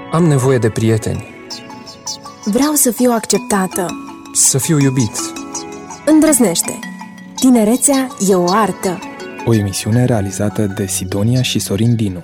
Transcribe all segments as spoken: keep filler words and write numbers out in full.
Am nevoie de prieteni. Vreau să fiu acceptată. Să fiu iubit. Îndrăznește. Tinerețea e o artă. O emisiune realizată de Sidonia și Sorin Dinu.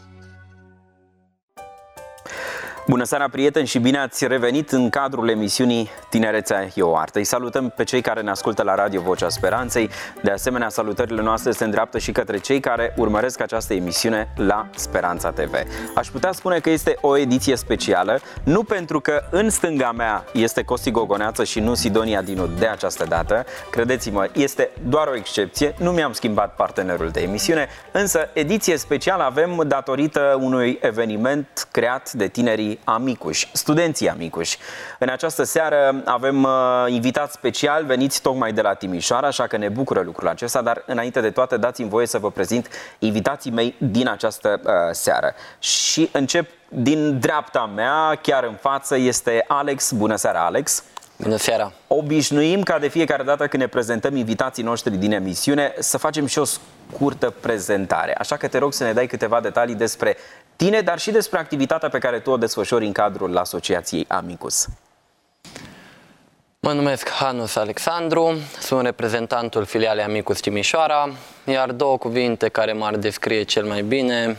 Bună seara, prieteni, și bine ați revenit în cadrul emisiunii Tinerețea e o artă. Îi salutăm pe cei care ne ascultă la Radio Vocea Speranței. De asemenea, salutările noastre se îndreaptă și către cei care urmăresc această emisiune la Speranța T V. Aș putea spune că este o ediție specială, nu pentru că în stânga mea este Costi Gogoneață și nu Sidonia Dinu de această dată. Credeți-mă, este doar o excepție, nu mi-am schimbat partenerul de emisiune, însă ediție specială avem datorită unui eveniment creat de tinerii Amicuși, studenții Amicuși. În această seară avem uh, invitat special, veniți tocmai de la Timișoara, așa că ne bucură lucrul acesta, dar înainte de toate dați-mi voie să vă prezint invitații mei din această uh, seară. Și încep din dreapta mea, chiar în față, este Alex. Bună seara, Alex! Bună seara! Obișnuim ca de fiecare dată când ne prezentăm invitații noștri din emisiune să facem și o scurtă prezentare. Așa că te rog să ne dai câteva detalii despre tine, dar și despre activitatea pe care tu o desfășori în cadrul Asociației Amicus. Mă numesc Hanus Alexandru, sunt reprezentantul filialei Amicus Timișoara, iar două cuvinte care m-ar descrie cel mai bine: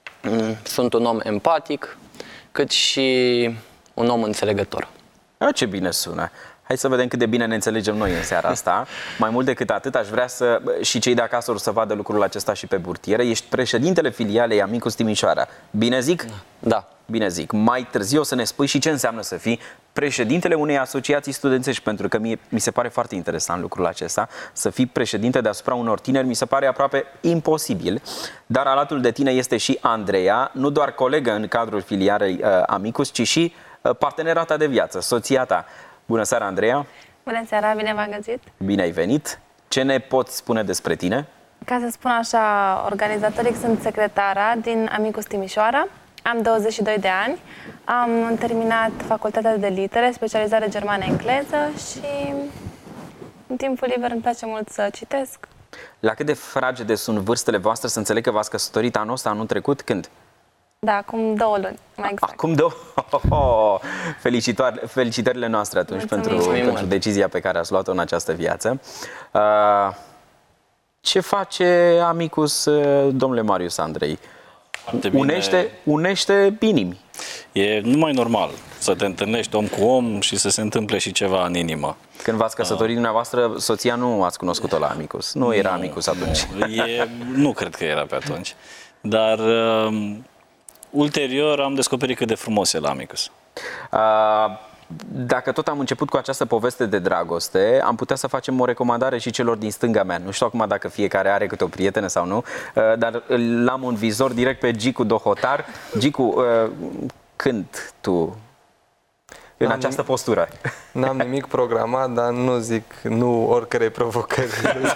sunt un om empatic, cât și un om înțelegător. A, ce bine sună! Hai să vedem cât de bine ne înțelegem noi în seara asta. Mai mult decât atât, aș vrea să, și cei de acasă or să vadă lucrul acesta și pe burtiere. Ești președintele filialei Amicus Timișoara. Bine zic? Da. Bine zic. Mai târziu o să ne spui și ce înseamnă să fii președintele unei asociații studențești, pentru că mie, mi se pare foarte interesant lucrul acesta. Să fii președinte deasupra unor tineri mi se pare aproape imposibil. Dar alături de tine este și Andreea, nu doar colegă în cadrul filialei uh, Amicus, ci și uh, partenera ta de viață, soția ta. Bună seara, Andreea! Bună seara, bine v-am găsit! Bine ai venit! Ce ne poți spune despre tine? Ca să spun așa, organizatoric sunt secretara din Amicus Timișoara. Am douăzeci și doi de ani, am terminat facultatea de litere, specializare germană-engleză și în timpul liber îmi place mult să citesc. La cât de fragede sunt vârstele voastre? Să înțeleg că v-ați căsătorit anul ăsta, anul trecut, când? Da, acum două luni, mai exact. Acum două? Oh, felicitările noastre atunci pentru, pentru decizia pe care ați luat-o în această viață. Uh, ce face Amicus, domnule Marius Andrei? Unește, unește inimi. E numai normal să te întâlnești om cu om și să se întâmple și ceva în inimă. Când v-ați căsătorit dumneavoastră, soția nu ați cunoscut-o la Amicus. Nu era nu, Amicus atunci. E, nu cred că era pe atunci. Dar uh, ulterior am descoperit cât de frumos e la Amicus. Uh, Dacă tot am început cu această poveste de dragoste, am putea să facem o recomandare și celor din stânga mea. Nu știu acum dacă fiecare are câte o prietenă sau nu, dar l-am în vizor direct pe Gicu Dohotar. Gicu, când tu în această postură? N-am nimic programat, dar nu zic nu oricărei provocări.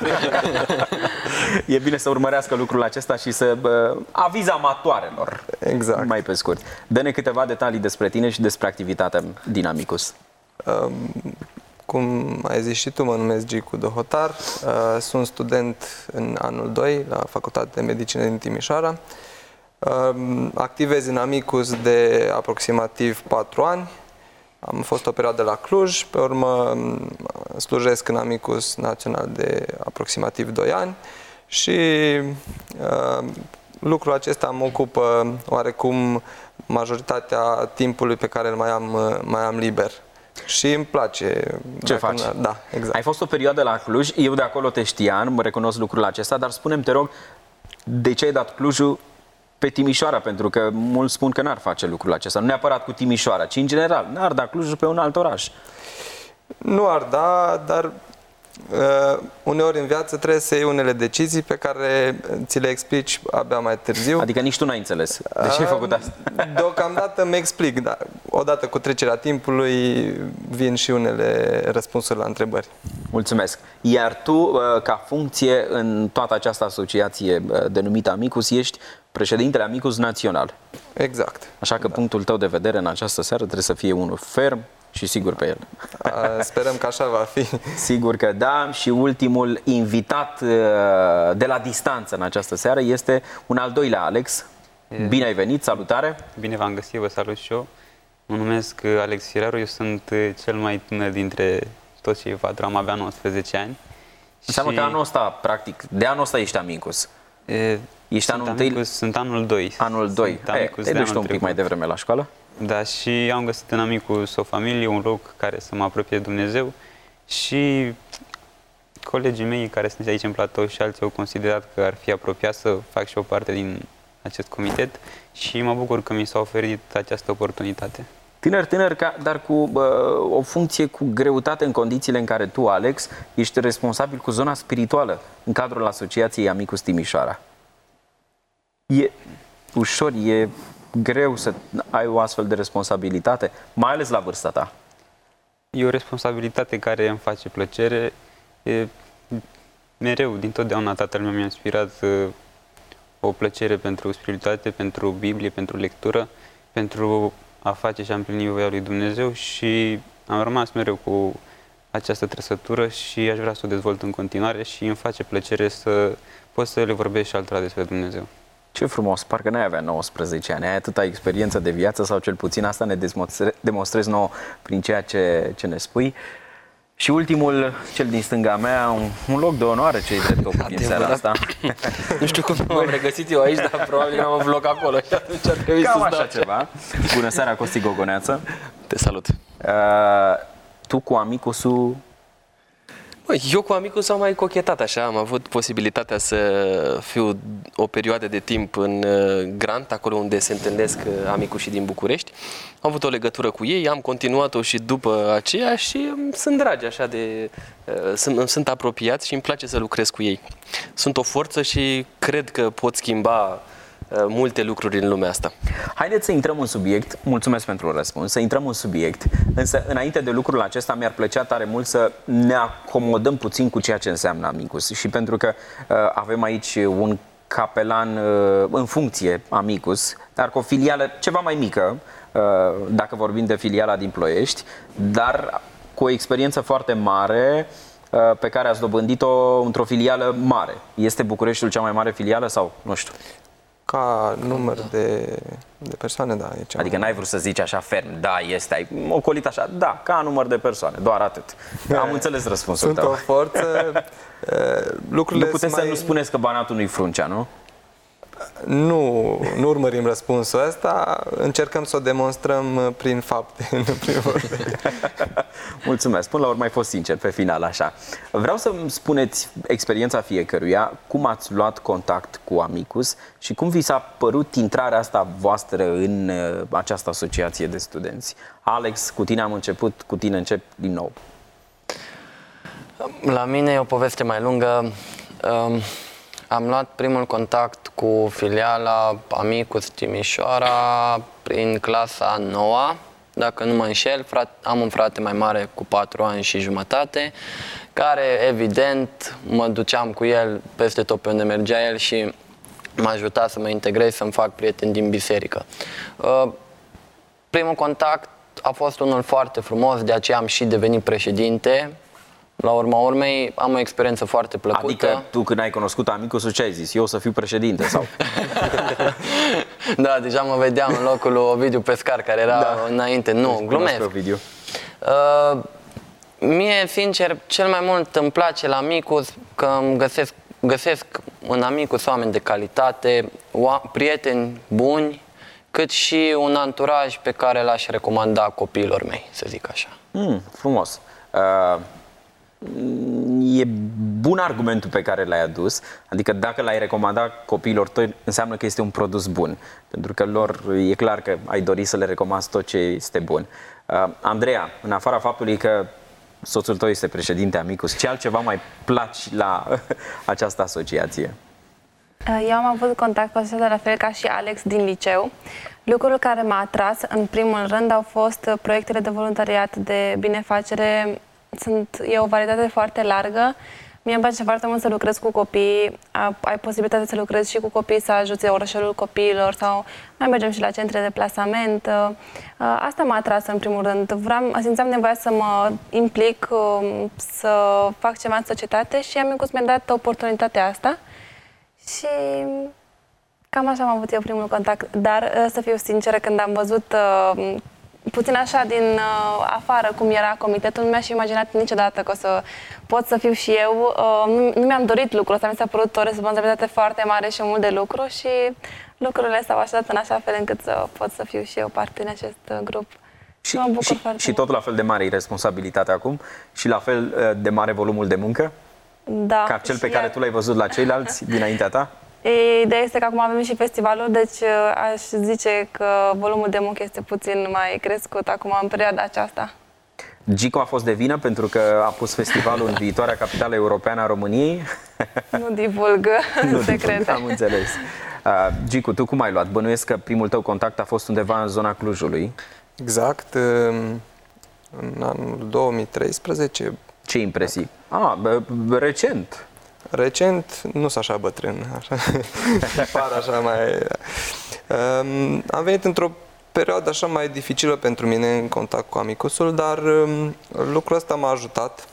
E bine să urmărească lucrul acesta și să uh, aviz amatoarelor. Exact. Mai pe scurt. Dă-ne câteva detalii despre tine și despre activitatea din Amicus. Um, cum ai zis și tu, mă numesc Gicu Dohotar. Uh, sunt student în anul doi la Facultatea de Medicină din Timișoara. Uh, activez în Amicus de aproximativ patru ani. Am fost o perioadă la Cluj, pe urmă slujesc în Amicus Național de aproximativ doi ani și uh, lucrul acesta mă ocupă oarecum majoritatea timpului pe care îl mai am, mai am liber. Și îmi place. Ce faci? Da, exact. Ai fost o perioadă la Cluj, eu de acolo te știam, mă recunosc lucrul acesta, dar spune-mi, te rog, de ce ai dat Clujul pe Timișoara? Pentru că mulți spun că n-ar face lucrul acesta, nu neapărat cu Timișoara, ci în general, n-ar da Clujul pe un alt oraș. Nu ar da, dar uh, uneori în viață trebuie să iei unele decizii pe care ți le explici abia mai târziu. Adică nici tu n-ai înțeles. De ce ai făcut asta? Deocamdată îmi explic, dar odată cu trecerea timpului vin și unele răspunsuri la întrebări. Mulțumesc. Iar tu, ca funcție în toată această asociație denumită Amicus, ești președintele Amicus Național. Exact. Așa că da. Punctul tău de vedere în această seară trebuie să fie unul ferm și sigur pe el. A, sperăm că așa va fi. Sigur că da. Și ultimul invitat de la distanță în această seară este un al doilea Alex. Bine ai venit, salutare! Bine v-am găsit, vă salut și eu. Mă numesc Alex Fieraru, eu sunt cel mai tânăr dintre toți cei patru, am avea nouăsprezece ani. Înseamnă și... că anul ăsta, practic, de anul ăsta ești amicus. E, ești anul întâi? Sunt anul doi. Anul doi. Te duci un pic trecut. mai devreme la școală? Da, și am găsit în Amicus o familie, un loc care să mă apropie de Dumnezeu și colegii mei care sunt aici în platou și alții au considerat că ar fi apropiat să fac și o parte din acest comitet și mă bucur că mi s-a oferit această oportunitate. Tânăr, tânăr, dar cu bă, o funcție cu greutate în condițiile în care tu, Alex, ești responsabil cu zona spirituală în cadrul Asociației Amicus Timișoara. E ușor, e greu să ai o astfel de responsabilitate, mai ales la vârsta ta. E o responsabilitate care îmi face plăcere. E, mereu, dintotdeauna, tatăl meu mi-a inspirat uh, o plăcere pentru spiritualitate, pentru Biblie, pentru lectură, pentru a face și a împlini voia lui Dumnezeu și am rămas mereu cu această trăsătură și aș vrea să o dezvolt în continuare și îmi face plăcere să pot să le vorbesc și altora despre Dumnezeu. Ce frumos, parcă n-ai avea nouăsprezece ani, ai atâta experiență de viață sau cel puțin asta ne demonstrezi nouă prin ceea ce, ce ne spui. Și ultimul, cel din stânga mea, un, un loc de onoare ce-i drept ocupă în seara asta. Nu știu cum m-am regăsit eu aici, dar probabil am avut loc acolo și atunci ar trebui Cam să așa ceva. Bună seara, Costi Gogoneață. Te salut. Uh, tu cu Amicusul... Bă, eu cu Amicus am mai cochetat așa, am avut posibilitatea să fiu o perioadă de timp în Grant, acolo unde se întâlnesc amicușii din București. Am avut o legătură cu ei, am continuat-o și după aceea și sunt dragi așa de... Sunt, sunt apropiați și îmi place să lucrez cu ei. Sunt o forță și cred că pot schimba multe lucruri în lumea asta. Haideți să intrăm în subiect, mulțumesc pentru răspuns, să intrăm în subiect, însă înainte de lucrul acesta mi-ar plăcea tare mult să ne acomodăm puțin cu ceea ce înseamnă Amicus și pentru că uh, avem aici un capelan uh, în funcție Amicus, dar cu o filială ceva mai mică, uh, dacă vorbim de filiala din Ploiești, dar cu o experiență foarte mare uh, pe care ați dobândit-o într-o filială mare. Este Bucureștiul cea mai mare filială sau nu știu? Ca număr de, de persoane, da. E adică n-ai vrut să zici așa ferm, da, este, ai ocolit așa, da, ca număr de persoane, doar atât. Am înțeles răspunsul Sunt tău. o forță, lucrurile Nu puteți mai... să nu spuneți că Banatul nu-i Fruncea, nu? Nu, nu urmărim răspunsul ăsta, încercăm să o demonstrăm prin fapte, în primul rând. Mulțumesc, până la urmă ai fost sincer pe final, așa. Vreau să-mi spuneți experiența fiecăruia, cum ați luat contact cu Amicus și cum vi s-a părut intrarea asta voastră în această asociație de studenți. Alex, cu tine am început, cu tine încep din nou. La mine e o poveste mai lungă. Um... Am luat primul contact cu filiala Amicus Timișoara prin clasa a noua, dacă nu mă înșel. Am un frate mai mare cu patru ani și jumătate, care evident mă duceam cu el peste tot pe unde mergea el și m-a ajutat să mă integrez, să-mi fac prieteni din biserică. Primul contact a fost unul foarte frumos, de aceea am și devenit președinte. La urma urmei, am o experiență foarte plăcută. Adică tu când ai cunoscut Amicusul, ce ai zis? Eu o să fiu președinte sau? Da, deja mă vedeam în locul lui Ovidiu Pescar, care era da. înainte. Nu, glumesc. Uh, mie, sincer, cel mai mult îmi place la Amicus că îmi găsesc, găsesc în Amicus oameni de calitate, prieteni buni, cât și un anturaj pe care l-aș recomanda copiilor mei, să zic așa. Mm, frumos. Uh... E bun argumentul pe care l-ai adus, adică dacă l-ai recomandat copiilor tăi, înseamnă că este un produs bun, pentru că lor e clar că ai dori să le recomanzi tot ce este bun. Uh, Andreea, în afara faptului că soțul tău este președinte Amicus, ce altceva mai placi la această asociație? Eu am avut contact cu asociația la fel ca și Alex din liceu. Lucrul care m-a atras, în primul rând, au fost proiectele de voluntariat, de binefacere. Sunt, e o varietate foarte largă. Mie îmi place foarte mult să lucrez cu copii. Ai posibilitatea să lucrezi și cu copii, să ajuți orășelul copiilor sau mai mergem și la centre de plasament. Asta m-a atras în primul rând. Vreau, simțeam nevoia să mă implic, să fac ceva în societate și Amicus mi-a dat oportunitatea asta. Și Cam așa am avut eu primul contact, dar să fiu sinceră, când am văzut uh, puțin așa din uh, afară cum era comitetul, nu mi-aș imaginat niciodată că o să pot să fiu și eu. Uh, nu, nu mi-am dorit lucrul ăsta, mi s-a părut o responsabilitate foarte mare și mult de lucru și lucrurile s-au așezat în așa fel încât să pot să fiu și eu parte în acest uh, grup. Și, mă bucur și, foarte și mult. tot la fel de mare e responsabilitatea acum și la fel uh, de mare volumul de muncă? Da. Ca cel pe și care iar... tu l-ai văzut la ceilalți dinaintea ta? Ideea este că acum avem și festivalul, deci uh, aș zice că volumul de muncă este puțin mai crescut acum în perioada aceasta. Gico a fost de vină pentru că a pus festivalul în viitoarea capitală europeană a României? Nu divulg secrete. Am înțeles. Uh, Gico, tu cum ai luat? Bănuiesc că primul tău contact a fost undeva în zona Clujului. Exact. În anul două mii treisprezece. Ce impresii? Ah, bă, recent. Recent, nu sunt așa bătrân, așa. Par așa mai... Um, am venit într-o perioadă așa mai dificilă pentru mine în contact cu Amicusul, dar um, lucrul ăsta m-a ajutat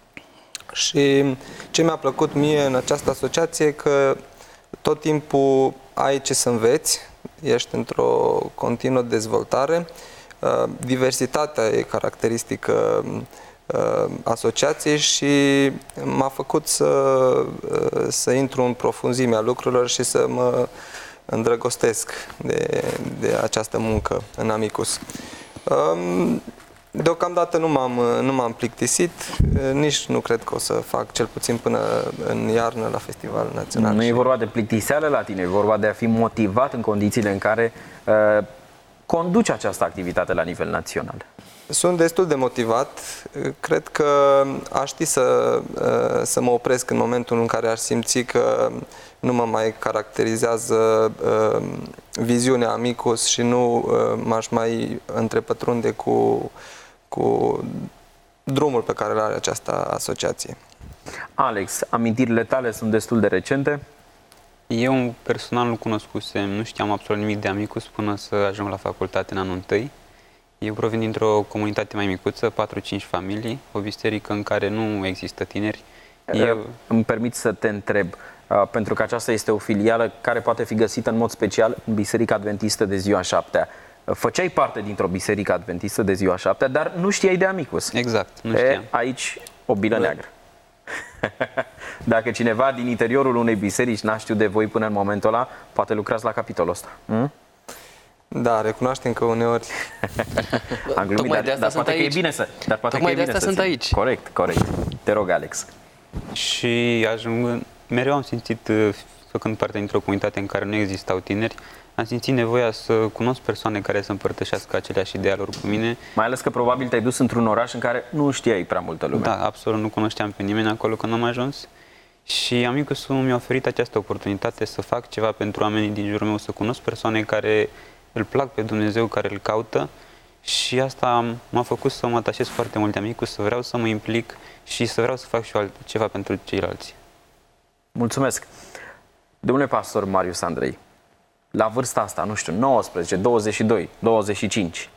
și ce mi-a plăcut mie în această asociație e că tot timpul ai ce să înveți, ești într-o continuă dezvoltare, uh, diversitatea e caracteristică uh, asociației și m-a făcut să, uh, să intru în profunzimea lucrurilor și să mă îndrăgostesc de, de această muncă în Amicus. Um, Deocamdată nu m-am, nu m-am plictisit, nici nu cred că o să fac, cel puțin până în iarnă, la Festivalul Național. Nu e vorba de plictiseală la tine, e vorba de a fi motivat în condițiile în care uh, conduci această activitate la nivel național. Sunt destul de motivat. Cred că aș ști să, să mă opresc în momentul în care aș simți că nu mă mai caracterizează viziunea Amicus și nu m-aș mai întrepătrunde cu, cu drumul pe care îl are această asociație. Alex, amintirile tale sunt destul de recente? Eu personal nu cunoscusem, nu știam absolut nimic de Amicus până să ajung la facultate în anul întâi. Eu provin dintr-o comunitate mai micuță, patru-cinci familii, o biserică în care nu există tineri. Eu... Îmi permit să te întreb, pentru că aceasta este o filială care poate fi găsită în mod special în Biserica Adventistă de Ziua Șaptea. Făceai parte dintr-o Biserică Adventistă de Ziua Șaptea, dar nu știai de Amicus. Exact, nu știam. E, aici o bilă neagră. Dacă cineva din interiorul unei biserici n-a știut de voi până în momentul ăla, poate lucrați la capitolul ăsta. Hmm? Da, recunoaștem că uneori... Am glumit, dar, dar poate aici. că e bine să... Dar poate Tocmai că e de bine asta să sunt ții. aici. Corect, corect. Te rog, Alex. Și ajung, mereu am simțit, făcând parte dintr-o comunitate în care nu existau tineri, am simțit nevoia să cunosc persoane care să împărtășească aceleași idealuri cu mine. Mai ales că probabil te-ai dus într-un oraș în care nu știai prea multă lume. Da, absolut, nu cunoșteam pe nimeni acolo când am ajuns. Și Amicusul mi-a oferit această oportunitate să fac ceva pentru oamenii din jurul meu, să cunosc persoane care îl plac pe Dumnezeu, care îl caută. Și asta m-a făcut să mă atașez foarte mult de Amicus, să vreau să mă implic și să vreau să fac și eu ceva pentru ceilalți. Mulțumesc. Domnule pastor Marius Andrei, la vârsta asta, nu știu, nouăsprezece, douăzeci și doi, douăzeci și cinci,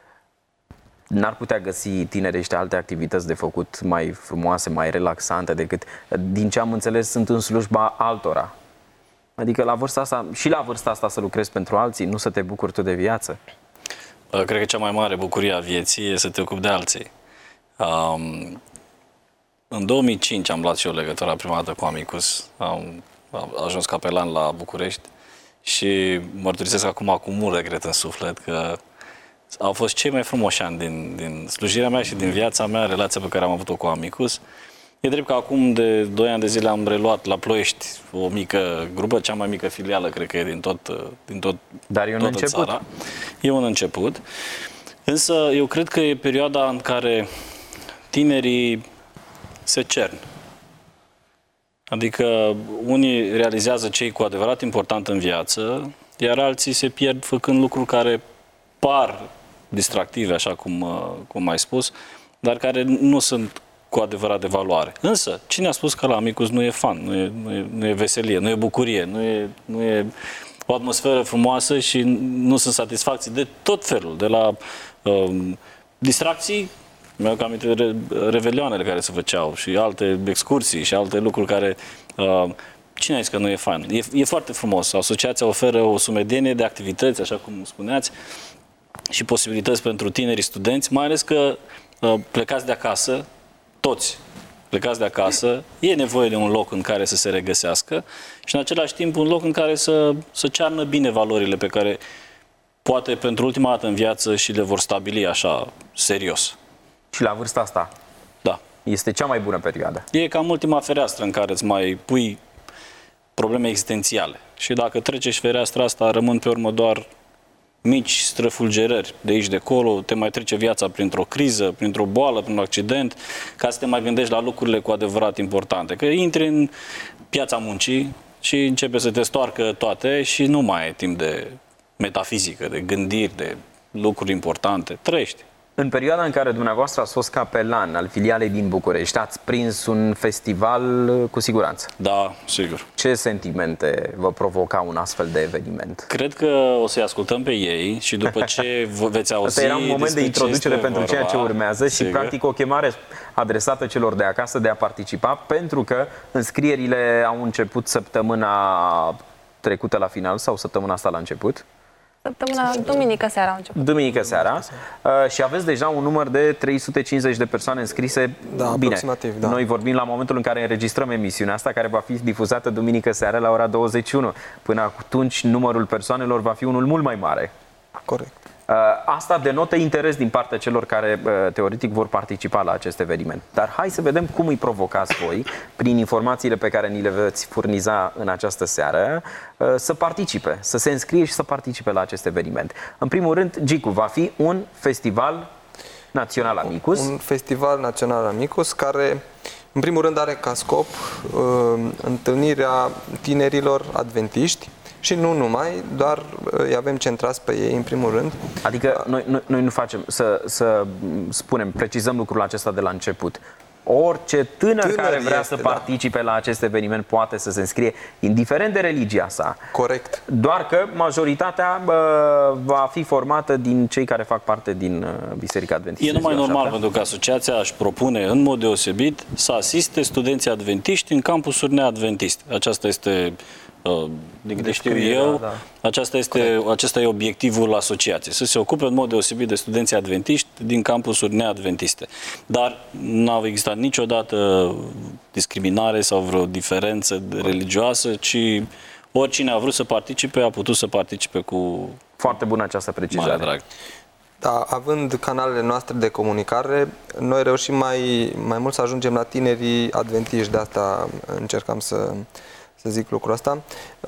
n-ar putea găsi tinerii ăștia alte activități de făcut mai frumoase, mai relaxante decât, din ce am înțeles, sunt în slujba altora. Adică la vârsta asta, și la vârsta asta să lucrezi pentru alții, nu să te bucuri tu de viață? Cred că cea mai mare bucurie a vieții e să te ocupi de alții. Um, în două mii cinci am luat și eu legătura prima dată cu Amicus. Am, am ajuns capelan la București și mărturisesc acum cu mult regret în suflet că au fost cei mai frumoși ani din, din slujirea mea și din viața mea, relația pe care am avut-o cu Amicus. E drept că acum de doi ani de zile am reluat la Ploiești o mică grupă, cea mai mică filială, cred că e din tot, din tot Dar e un toată început. țara. E un început. Însă eu cred că e perioada în care tinerii se cern. Adică unii realizează ce e cu adevărat important în viață, iar alții se pierd făcând lucruri care par distractive, așa cum, cum ai spus, dar care nu sunt cu adevărat de valoare. Însă, cine a spus că la Amicus nu e fun, nu e, nu e, nu e veselie, nu e bucurie, nu e, nu e o atmosferă frumoasă și nu sunt satisfacții de tot felul, de la um, distracții, mi-au cam aminte de revelioanele care se făceau și alte excursii și alte lucruri care uh, cine a zis că nu e fain? E, e foarte frumos. Asociația oferă o sumedenie de activități, așa cum spuneați, și posibilități pentru tinerii studenți, mai ales că uh, plecați de acasă, toți plecați de acasă, e nevoie de un loc în care să se regăsească și în același timp un loc în care să, să cearnă bine valorile pe care poate pentru ultima dată în viață și le vor stabili așa, serios. Și la vârsta asta? Da. Este cea mai bună perioadă. E cam ultima fereastră în care îți mai pui probleme existențiale. Și dacă trece și fereastra asta, rămân pe urmă doar mici străfulgerări de aici de acolo, te mai trece viața printr-o criză, printr-o boală, printr-un accident, ca să te mai gândești la lucrurile cu adevărat importante. Că intri în piața muncii și începe să te stoarcă toate și nu mai ai timp de metafizică, de gândiri, de lucruri importante. Trăiești. În perioada în care dumneavoastră ați fost capelan al filialei din București, ați prins un festival cu siguranță. Da, sigur. Ce sentimente vă provoca un astfel de eveniment? Cred că o să-i ascultăm pe ei și după ce veți auzi... Asta era un moment de introducere pentru vorba, ceea ce urmează sigur. Și practic o chemare adresată celor de acasă de a participa, pentru că înscrierile au început săptămâna trecută la final sau săptămâna asta la început. Săptămâna, duminică seara au început. Duminică seara. Uh, și aveți deja un număr de trei sute cincizeci de persoane înscrise. Da, bine, aproximativ, da. Noi vorbim la momentul în care înregistrăm emisiunea asta, care va fi difuzată duminică seara la ora douăzeci și unu. Până atunci, numărul persoanelor va fi unul mult mai mare. Corect. Uh, asta denotă interes din partea celor care, uh, teoretic, vor participa la acest eveniment. Dar hai să vedem cum îi provocați voi, prin informațiile pe care ni le veți furniza în această seară, uh, să participe, să se înscrie și să participe la acest eveniment. În primul rând, Gicu, va fi un festival național Amicus. Un festival național Amicus care, în primul rând, are ca scop uh, întâlnirea tinerilor adventiști. Și nu numai, doar îi avem centrați pe ei, în primul rând. Adică noi, noi, noi nu facem, să, să spunem, precizăm lucrul acesta de la început. Orice tânăr, tânăr care vrea este, să participe da. la acest eveniment poate să se înscrie, indiferent de religia sa. Corect. Doar că majoritatea bă, va fi formată din cei care fac parte din Biserica Adventistă. E numai normal, pentru că asociația își propune în mod deosebit să asiste studenții adventiști în campusuri neadventiste. Aceasta este... din câte știu eu, da. aceasta este, acesta e obiectivul asociației, să se ocupe în mod deosebit de studenții adventiști din campusuri neadventiste. Dar nu a existat niciodată discriminare sau vreo diferență religioasă, ci oricine a vrut să participe, a putut să participe cu... Foarte bună această precizare. Mare drag. Da, având canalele noastre de comunicare, noi reușim mai, mai mult să ajungem la tinerii adventiști, de asta încercam să... să zic lucrul ăsta.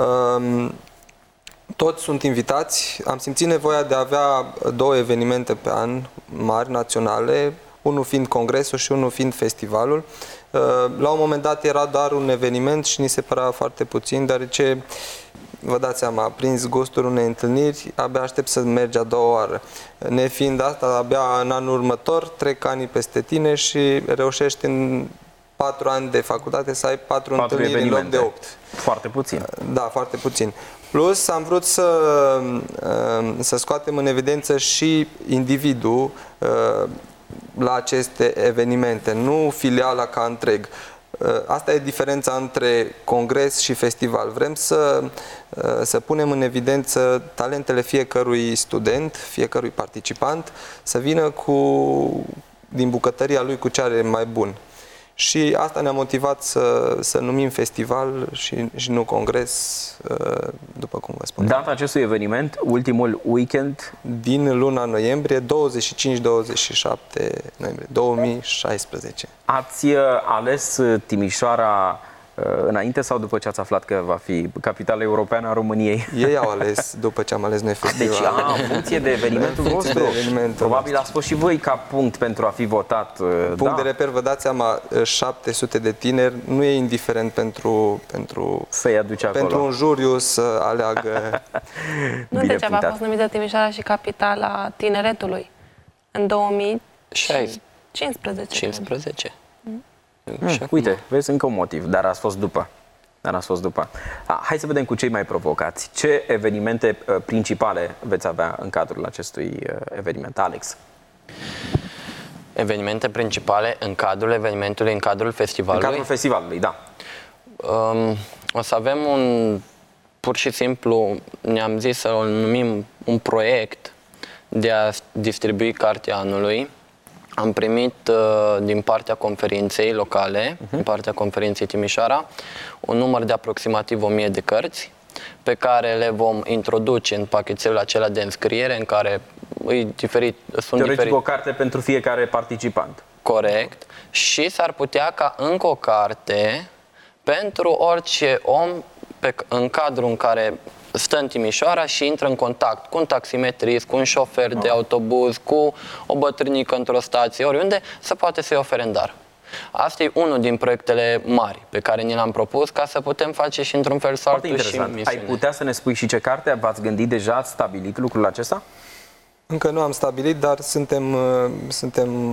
Toți sunt invitați. Am simțit nevoia de a avea două evenimente pe an mari, naționale, unul fiind congresul și unul fiind festivalul. La un moment dat era doar un eveniment și ni se părea foarte puțin, deoarece, vă dați seama, a prins gustul unei întâlniri, abia aștept să mergi a doua oară. Nefiind asta, abia în anul următor trec anii peste tine și reușești în patru ani de facultate să ai patru, patru întâlniri în loc de opt. Foarte puțin. Da, foarte puțin. Plus am vrut să, să scoatem în evidență și individul la aceste evenimente, nu filiala ca întreg. Asta e diferența între congres și festival. Vrem să, să punem în evidență talentele fiecărui student, fiecărui participant, să vină cu, din bucătăria lui cu ce are mai bun. Și asta ne-a motivat să, să numim festival și, și nu congres, după cum vă spun. Data acestui eveniment, ultimul weekend? Din luna noiembrie, douăzeci și cinci douăzeci și șapte noiembrie două mii șaisprezece. Ați ales Timișoara înainte sau după ce ați aflat că va fi capitala europeană a României? Ei au ales după ce am ales noi festivalul. Deci, a, în funcție de evenimentul vostru. Evenimentul Probabil ați fost și voi ca punct pentru a fi votat. Punct da. de reper, vă dați seama, șapte sute de tineri, nu e indiferent pentru, pentru, să-i aduce acolo. Pentru un juriu să aleagă. Nu degeaba a fost numită Timișoara și capitala tineretului în două mii cincisprezece. cincisprezece. Hmm, uite, vezi încă un motiv, dar ați fost după. Dar ați fost după. A, hai să vedem cu cei mai provocați. Ce evenimente uh, principale veți avea în cadrul acestui uh, eveniment? Alex. Evenimente principale în cadrul evenimentului, în cadrul festivalului? În cadrul festivalului, da. Um, O să avem un, pur și simplu, ne-am zis să-l numim un proiect de a distribui cartea anului. Am primit uh, din partea conferinței locale, uh-huh. din partea conferinței Timișoara, un număr de aproximativ o mie de cărți pe care le vom introduce în pachetelul acela de înscriere în care îi diferit, sunt Teoretic diferit. o carte pentru fiecare participant. Corect. Și s-ar putea ca încă o carte pentru orice om pe, în cadrul în care stă în Timișoara și intră în contact cu un taximetrist, cu un șofer de autobuz, cu o bătrânică într-o stație, oriunde, să poate să-i ofere în dar. Asta e unul din proiectele mari pe care ni l-am propus ca să putem face și într-un fel sau altul și misiune. Ai putea să ne spui și ce carte? V-ați gândit deja, ați stabilit lucrul acesta? Încă nu am stabilit, dar suntem, suntem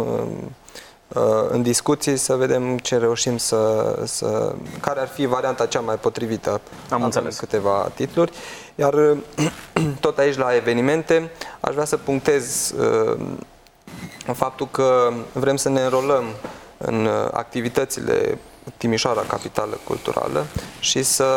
în discuții să vedem ce reușim să, să... care ar fi varianta cea mai potrivită. Am înțeles. Câteva titluri. Iar tot aici la evenimente aș vrea să punctez uh, faptul că vrem să ne înrolăm în activitățile Timișoara Capitală Culturală și să,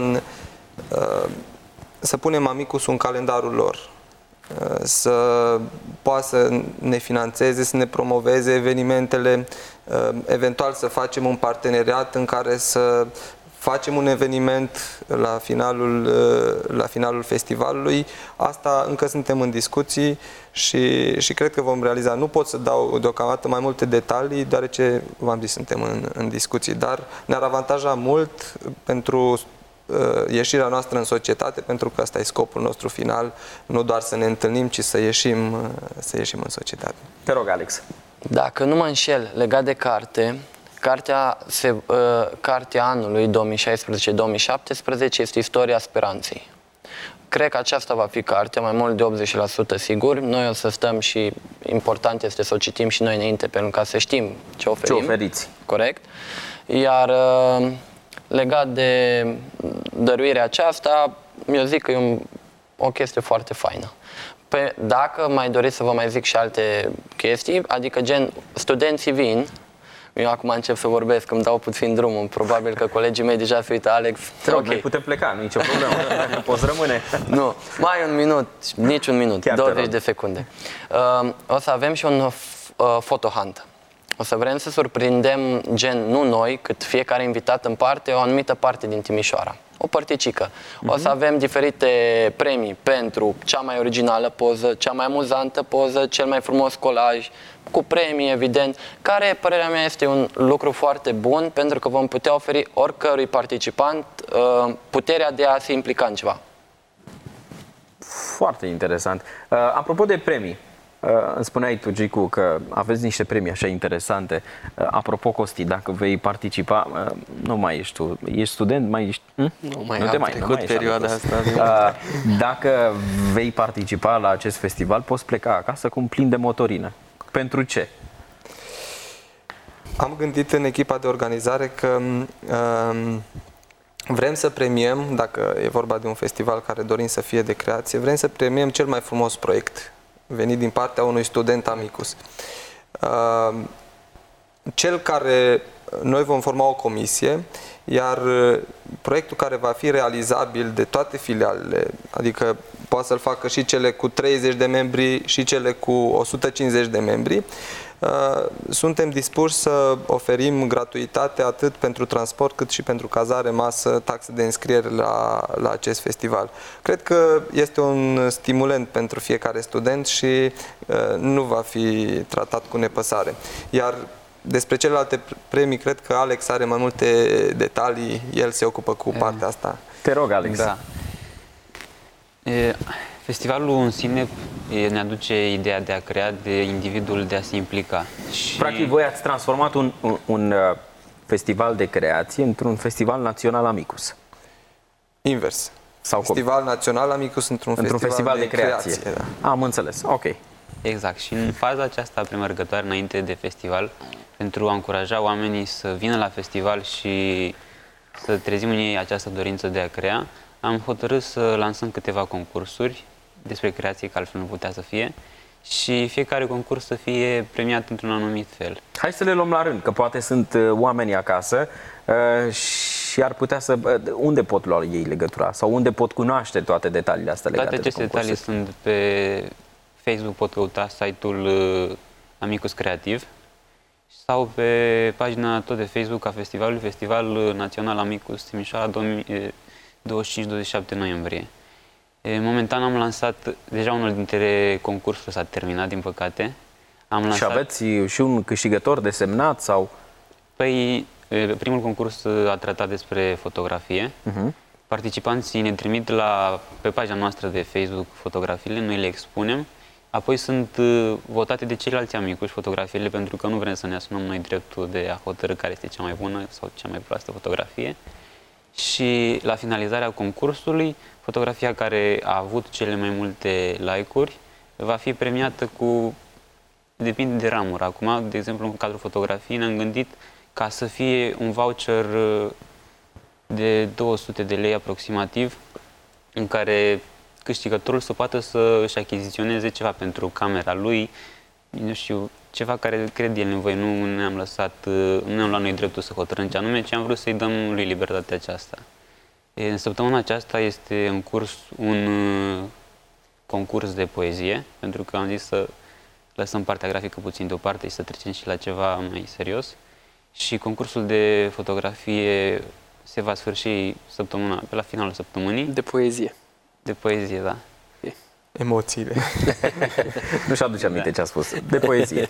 uh, să punem Amicus în calendarul lor. Să poată să ne finanțeze, să ne promoveze evenimentele, eventual să facem un parteneriat în care să facem un eveniment la finalul, la finalul festivalului. Asta încă suntem în discuții și, și cred că vom realiza. Nu pot să dau deocamdată mai multe detalii, deoarece, v-am zis, suntem în, în discuții, dar ne-ar avantaja mult pentru ieșirea noastră în societate, pentru că ăsta e scopul nostru final, nu doar să ne întâlnim, ci să ieșim, să ieșim în societate. Te rog, Alex. Dacă nu mă înșel, legat de carte, cartea, se, uh, cartea anului două mii șaisprezece două mii șaptesprezece este Istoria Speranței. Cred că aceasta va fi cartea, mai mult de optzeci la sută sigur. Noi o să stăm și important este să o citim și noi înainte, pentru ca să știm ce oferim. Ce oferiți. Corect. Iar uh, legat de dăruirea aceasta, eu zic că e un, o chestie foarte faină. Pe, dacă mai doriți să vă mai zic și alte chestii, adică gen, studenții vin, eu acum încep să vorbesc, îmi dau puțin drumul, probabil că colegii mei deja se uită, Alex. Te rog, okay. Noi putem pleca, nu e nicio problemă, dacă poți rămâne. Nu, mai un minut, nici un minut, Chiar douăzeci de secunde. Uh, o să avem și un uh, fotohunt. O să vrem să surprindem, gen, nu noi, cât fiecare invitat în parte, o anumită parte din Timișoara. O părticică. Uh-huh. O să avem diferite premii pentru cea mai originală poză, cea mai amuzantă poză, cel mai frumos colaj, cu premii, evident, care, părerea mea, este un lucru foarte bun, pentru că vom putea oferi oricărui participant uh, puterea de a se implica în ceva. Foarte interesant. Uh, apropo de premii, Uh, îmi spuneai tu, Gicu, că aveți niște premii așa interesante. Uh, apropo, Costi, dacă vei participa, uh, nu mai ești tu, ești student, mai ești... Hm? Nu mai nu am te mai, trecut nu mai perioada asta. Uh, dacă vei participa la acest festival, poți pleca acasă cu un plin de motorină. Pentru ce? Am gândit în echipa de organizare că um, vrem să premiem, dacă e vorba de un festival care dorim să fie de creație, vrem să premiem cel mai frumos proiect venit din partea unui student Amicus. Cel care, noi vom forma o comisie, iar proiectul care va fi realizabil de toate filialele, adică poate să-l facă și cele cu treizeci de membri și cele cu o sută cincizeci de membri, suntem dispuși să oferim gratuitate atât pentru transport cât și pentru cazare, masă, taxe de înscriere la, la acest festival. Cred că este un stimulent pentru fiecare student și uh, nu va fi tratat cu nepăsare. Iar despre celelalte premii, cred că Alex are mai multe detalii, el se ocupă cu partea asta. Te rog, Alex. Da. E... Festivalul în sine ne aduce ideea de a crea, de individul de a se implica. Și... Practic, voi ați transformat un, un, un festival de creație într-un festival național Amicus. Invers. Sau festival cum? național Amicus într-un într festival, festival de, de creație. creație da. Am înțeles, ok. Exact. Și în faza aceasta premergătoare, înainte de festival, pentru a încuraja oamenii să vină la festival și să trezim în ei această dorință de a crea, am hotărât să lansăm câteva concursuri despre creație, că altfel nu putea să fie, și fiecare concurs să fie premiat într-un anumit fel. Hai să le luăm la rând, că poate sunt uh, oamenii acasă uh, și ar putea să... Unde pot lua ei legătura? Sau unde pot cunoaște toate detaliile astea legate Toate aceste de detalii sunt pe Facebook, pot căuta site-ul uh, Amicus Creativ sau pe pagina tot de Facebook a festivalului, Festival Național Amicus Timișoara douăzeci și cinci douăzeci și șapte noiembrie. Momentan am lansat, deja unul dintre concursuri s-a terminat, din păcate. Am lansat... Și aveți și un câștigător desemnat sau? Păi, primul concurs a tratat despre fotografie. Uh-huh. Participanții ne trimit la, pe pagina noastră de Facebook fotografiile, noi le expunem. Apoi sunt votate de ceilalți amicuși fotografiile, pentru că nu vrem să ne asumăm noi dreptul de a hotărî care este cea mai bună sau cea mai proastă fotografie. Și la finalizarea concursului, fotografia care a avut cele mai multe like-uri va fi premiată cu... depinde de ramură. Acum, de exemplu, în cadrul fotografiei ne-am gândit ca să fie un voucher de două sute de lei aproximativ, în care câștigătorul să poată să își achiziționeze ceva pentru camera lui, nu știu, ceva care cred el nevoie. Nu ne-am lăsat, nu ne-am luat noi dreptul să hotărâm ce anume, ci am vrut să-i dăm lui libertatea aceasta. În săptămâna aceasta este în curs un concurs de poezie, pentru că am zis să lăsăm partea grafică puțin deoparte și să trecem și la ceva mai serios. Și concursul de fotografie se va sfârși săptămâna, pe la finalul săptămânii. De poezie. De poezie, da. Emoțiile. Nu-și aduce aminte da. ce a spus. De poezie.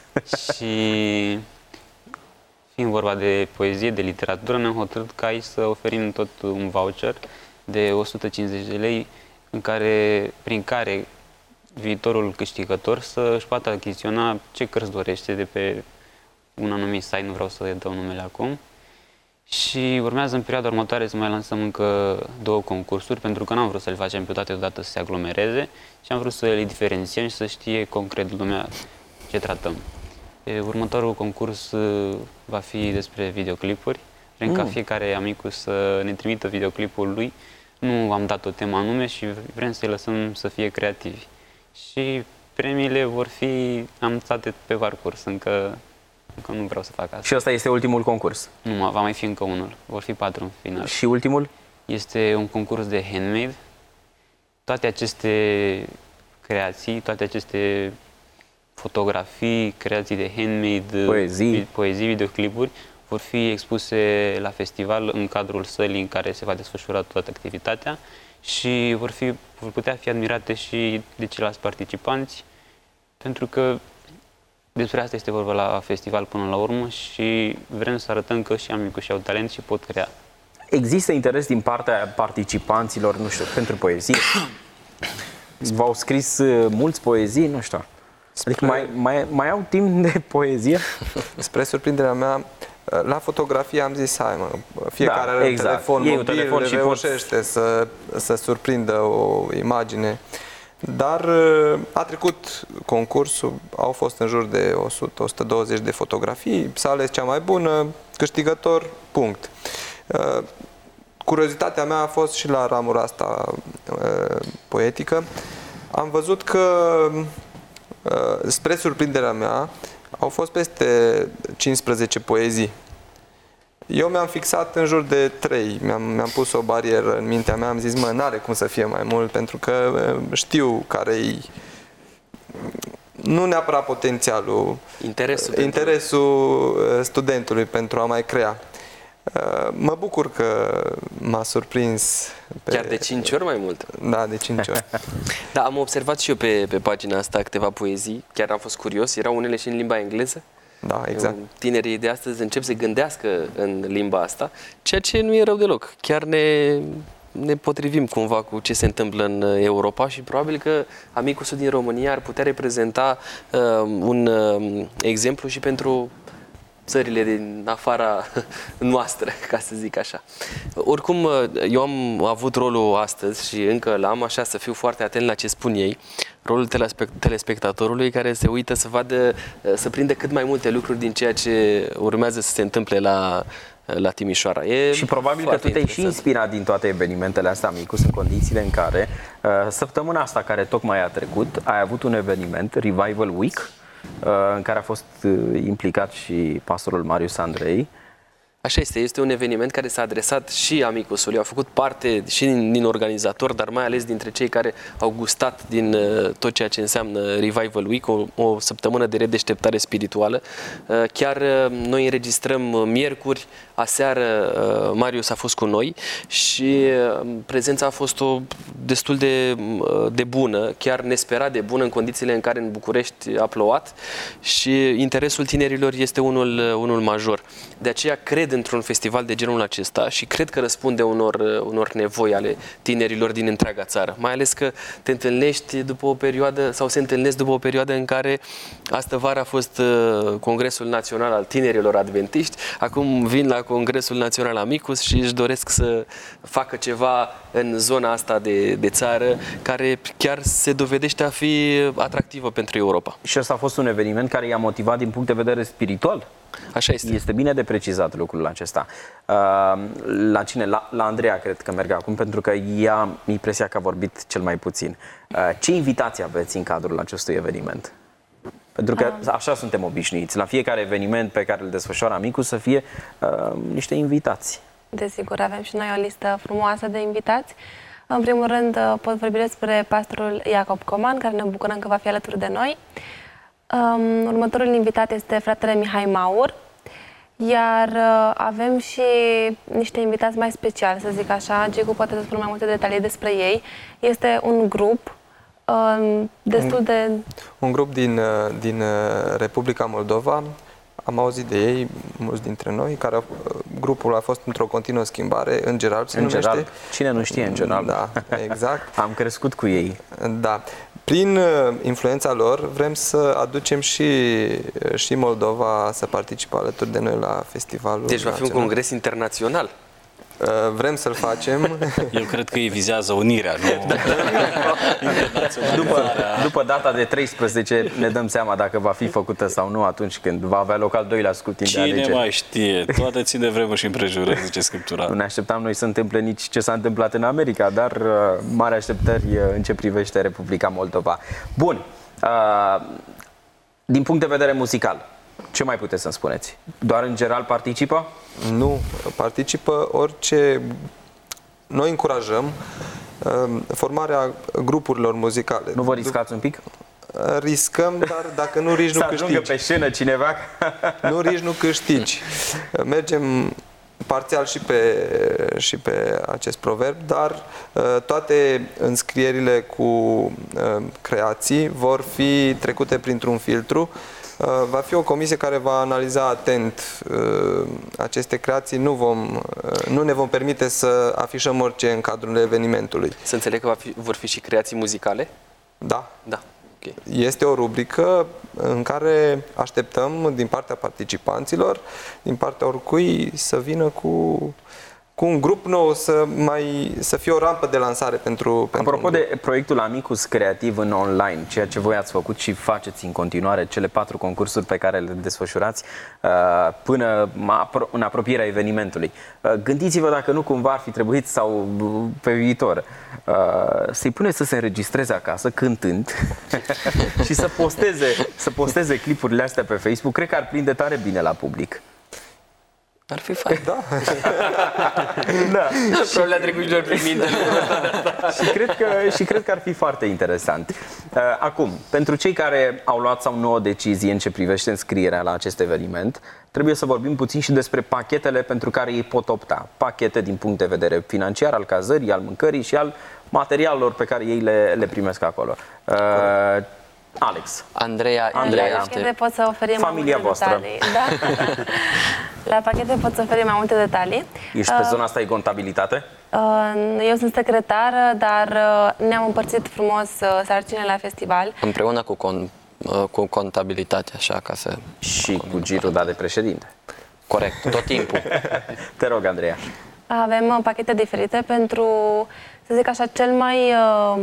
Și fiind vorba de poezie, de literatură, ne-am hotărât ca aici să oferim tot un voucher de o sută cincizeci de lei, în care, prin care viitorul câștigător să își poată achiziționa ce cărți dorește de pe un anumit site, nu vreau să dau numele acum. Și urmează în perioada următoare să mai lansăm încă două concursuri, pentru că n-am vrut să le facem pe toate deodată să se aglomereze și am vrut să le diferențiem și să știe concret lumea ce tratăm. Următorul concurs va fi despre videoclipuri. Vrem mm. ca fiecare amicus să ne trimită videoclipul lui. Nu am dat o temă anume și vrem să-i lăsăm să fie creativi. Și premiile vor fi anunțate pe parcurs, încă, încă nu vreau să fac asta. Și ăsta este ultimul concurs? Nu, va mai fi încă unul. Vor fi patru în final. Și ultimul? Este un concurs de handmade. Toate aceste creații, toate aceste fotografii, creații de handmade, poezii, poezii videoclipuri, vor fi expuse la festival în cadrul sălii în care se va desfășura toată activitatea și vor, fi, vor putea fi admirate și de ceilalți participanți, pentru că despre asta este vorba la festival până la urmă și vrem să arătăm că și amicii au talent și pot crea. Există interes din partea participanților, nu știu, pentru poezie? V-au scris mulți poezii, nu știu. Adică mai, mai, mai au timp de poezie? Spre surprinderea mea, la fotografie am zis, hai mă, fiecare da, are exact. un telefon Ei mobil, un telefon și reușește pot... să, să surprindă o imagine. Dar a trecut concursul, au fost în jur de o sută - o sută douăzeci de fotografii, s-a ales cea mai bună, câștigător, punct. Curiozitatea mea a fost și la ramura asta poetică. Am văzut că, spre surprinderea mea, au fost peste cincisprezece poezii. Eu mi-am fixat în jur de trei, mi-am mi-am pus o barieră în mintea mea, am zis, mă, n-are cum să fie mai mult, pentru că știu care-i, nu neapărat potențialul, interesul, interesul studentului pentru a mai crea. Mă bucur că m-a surprins. Pe... Chiar de cinci ori mai mult? Da, de cinci ori. Da, am observat și eu pe, pe pagina asta câteva poezii, chiar am fost curios, erau unele și în limba engleză. Da, exact. Tinerii de astăzi încep să gândească în limba asta, ceea ce nu e rău deloc. Chiar ne, ne potrivim cumva cu ce se întâmplă în Europa și probabil că amicusul din România ar putea reprezenta uh, un uh, exemplu și pentru țările din afara noastră, ca să zic așa. Oricum, eu am avut rolul astăzi și încă l-am, așa, să fiu foarte atent la ce spun ei, rolul telespectatorului care se uită să vadă, să prindă cât mai multe lucruri din ceea ce urmează să se întâmple la, la Timișoara. E și probabil că tu te-ai și inspirat din toate evenimentele astea, Micus, în condițiile în care săptămâna asta care tocmai a trecut, ai avut un eveniment, Revival Week, în care a fost implicat și pastorul Marius Andrei. Așa este, este un eveniment care s-a adresat și Amicusului, au făcut parte și din, din organizator, dar mai ales dintre cei care au gustat din uh, tot ceea ce înseamnă Revival Week, o, o săptămână de redeșteptare spirituală. Uh, chiar uh, noi înregistrăm uh, miercuri, aseară uh, Marius a fost cu noi și uh, prezența a fost o destul de, uh, de bună, chiar nesperat de bună în condițiile în care în București a plouat și interesul tinerilor este unul, uh, unul major. De aceea cred într-un festival de genul acesta și cred că răspunde unor, unor nevoi ale tinerilor din întreaga țară. Mai ales că te întâlnești după o perioadă, sau se întâlnesc după o perioadă în care astă vară a fost uh, Congresul Național al Tinerilor Adventiști, acum vin la Congresul Național Amicus și își doresc să facă ceva în zona asta de, de țară, care chiar se dovedește a fi atractivă pentru Europa. Și ăsta a fost un eveniment care i-a motivat din punct de vedere spiritual? Așa este. Este bine de precizat lucrul acesta. La cine? La, la Andreea cred că merg acum, pentru că ea am impresia că a vorbit cel mai puțin. Ce invitații aveți în cadrul acestui eveniment? Pentru că așa suntem obișnuiți. La fiecare eveniment pe care îl desfășoară Amicus să fie uh, niște invitați. Desigur, avem și noi o listă frumoasă de invitați. În primul rând pot vorbi despre pastorul Iacob Coman, care ne bucurăm că va fi alături de noi. Um, următorul invitat este fratele Mihai Maur, iar uh, avem și niște invitați mai speciali, să zic așa. Gicu poate să spună mai multe detalii despre ei. Este un grup uh, destul un, de... Un grup din, din Republica Moldova. Am auzit de ei, mulți dintre noi, care grupul a fost într-o continuă schimbare. Înger Alb se numește. Alb. Cine nu știe Înger Alb? Da, exact. Am crescut cu ei. Da. Prin influența lor vrem să aducem și, și Moldova să participe alături de noi la festivalul Deci va fi național. Un congres internațional. Vrem să-l facem. Eu cred că ei vizează unirea, nu? Da. După, după data de treisprezece ne dăm seama dacă va fi făcută sau nu atunci când va avea loc al doilea scrutin de alegeri. Cine mai știe? Toate țin de vremuri și împrejurări, zice Scriptura. Nu ne așteptam noi să întâmple nici ce s-a întâmplat în America, dar uh, mari așteptări uh, în ce privește Republica Moldova. Bun. Uh, din punct de vedere muzical, ce mai puteți să-mi spuneți? Doar în general participă? Nu, participă orice... Noi încurajăm uh, formarea grupurilor muzicale. Nu vă riscați un pic? Uh, riscăm, dar dacă nu riști, nu câștigi. Să pe scenă cineva? Nu riști, nu câștigi. Uh, mergem parțial și pe, și pe acest proverb, dar uh, toate înscrierile cu uh, creații vor fi trecute printr-un filtru. Uh, va fi o comisie care va analiza atent uh, aceste creații. Nu, vom, uh, nu ne vom permite să afișăm orice în cadrul evenimentului. Să înțeleg că va fi, vor fi și creații muzicale? Da. Da. Okay. Este o rubrică în care așteptăm din partea participanților, din partea oricui, să vină cu, cu un grup nou, să, mai, să fie o rampă de lansare pentru, pentru Apropo de proiectul Amicus Creativ în online, ceea ce voi ați făcut și faceți în continuare, cele patru concursuri pe care le desfășurați până în apropierea evenimentului. Gândiți-vă dacă nu cumva ar fi trebuit, sau pe viitor, să-i puneți să se înregistreze acasă cântând și să posteze, să posteze clipurile astea pe Facebook. Cred că ar prinde tare bine la public. Ar fi fain. Da. Da. Problema trecuților prin minte. și, cred că, și cred că ar fi foarte interesant. Acum, pentru cei care au luat sau nu o decizie în ce privește înscrierea la acest eveniment, trebuie să vorbim puțin și despre pachetele pentru care ei pot opta. Pachete din punct de vedere financiar, al cazării, al mâncării și al materialelor pe care ei le, le primesc acolo. Uh, Alex. Andreea. Andreea. La pachete pot să oferim Familia mai multe detalii. Da? La pachete pot să oferim mai multe detalii. Ești pe zona asta de contabilitate? Eu sunt secretară, dar ne-am împărțit frumos sarcinile la festival. Împreună cu, con, cu contabilitatea, așa, ca să... Și cu girul dat de președinte. Corect, tot timpul. Te rog, Andreea. Avem pachete diferite pentru, să zic așa, cel mai...